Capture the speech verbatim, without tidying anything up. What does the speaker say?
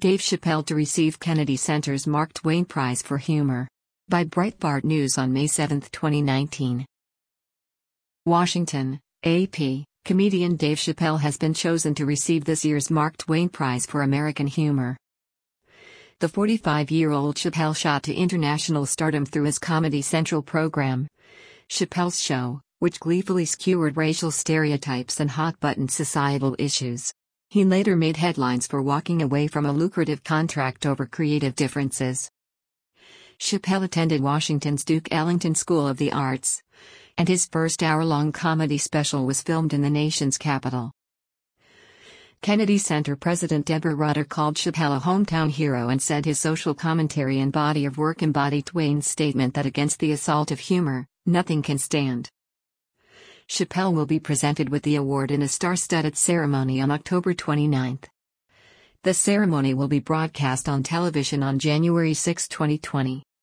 Dave Chappelle to receive Kennedy Center's Mark Twain Prize for Humor. By Breitbart News on May seventh, twenty nineteen. Washington, A P. Comedian Dave Chappelle has been chosen to receive this year's Mark Twain Prize for American Humor. The forty-five-year-old Chappelle shot to international stardom through his Comedy Central program, Chappelle's Show, which gleefully skewered racial stereotypes and hot-button societal issues. He later made headlines for walking away from a lucrative contract over creative differences. Chappelle attended Washington's Duke Ellington School of the Arts, and his first hour-long comedy special was filmed in the nation's capital. Kennedy Center President Deborah Rutter called Chappelle a hometown hero and said his social commentary and body of work embody Twain's statement that against the assault of humor, nothing can stand. Chappelle will be presented with the award in a star-studded ceremony on October twenty-ninth. The ceremony will be broadcast on television on January sixth, twenty twenty.